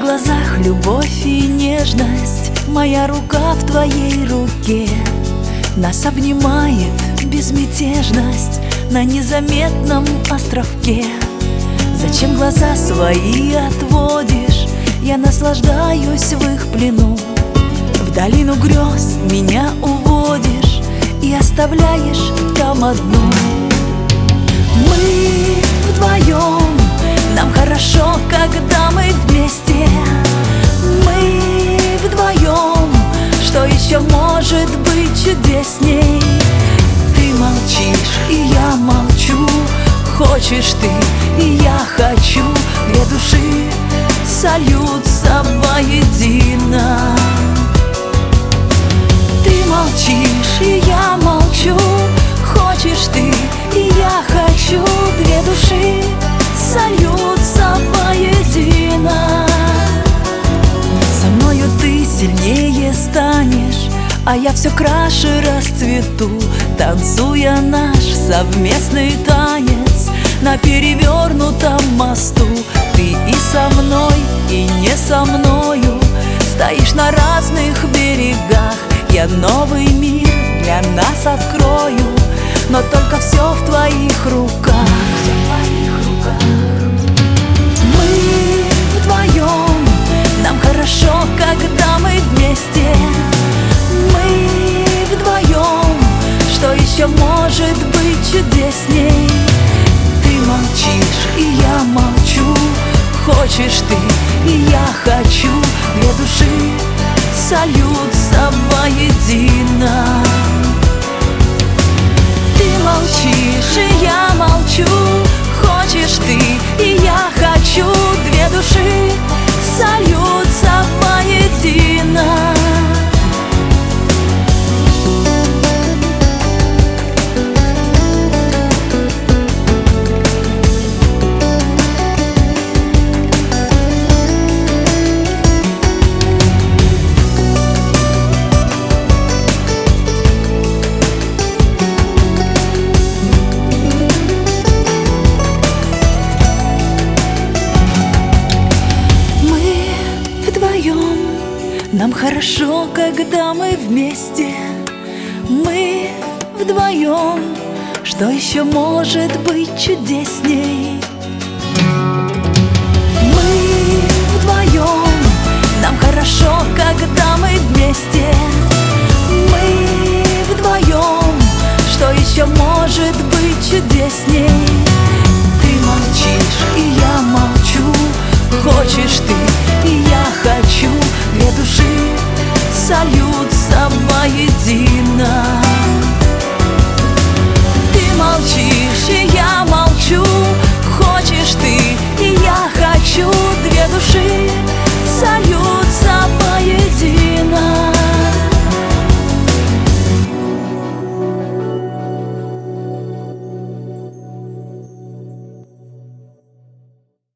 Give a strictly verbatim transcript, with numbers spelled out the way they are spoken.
глазах любовь и нежность, моя рука в твоей руке. Нас обнимает безмятежность на незаметном островке. Зачем глаза свои отводишь? Я наслаждаюсь в их плену. В долину грез меня уводишь и оставляешь там одну. Мы вдвоем, нам хорошо, когда мы вместе. Мы вдвоем, что еще может быть чудесней? Ты молчишь, и я молчу. Хочешь ты, и я хочу. Две души сольются воедино. Ты молчишь, и я молчу. Хочешь ты, и я хочу. Две души сольются воедино. Со мною ты сильнее станешь, а я все краше расцвету, танцуя наш совместный танец на перевернутом мосту. Ты и со мной, и не со мною стоишь на разных берегах. Я новый мир для нас открою, но только все в твоих руках. Мы вдвоем, нам хорошо, когда мы вместе. Мы вдвоем, что еще может быть чудесней? Ты молчишь, и я молчу. Хочешь ты, и я хочу. Две души сольются воедино. Ты молчишь, и я молчу. Хочешь ты, и я хочу. Две души сольются воедино. Нам хорошо, когда мы вместе. Мы вдвоем, что еще может быть чудесней? Мы вдвоем, нам хорошо, когда мы вместе. Мы вдвоем, что еще может быть чудесней?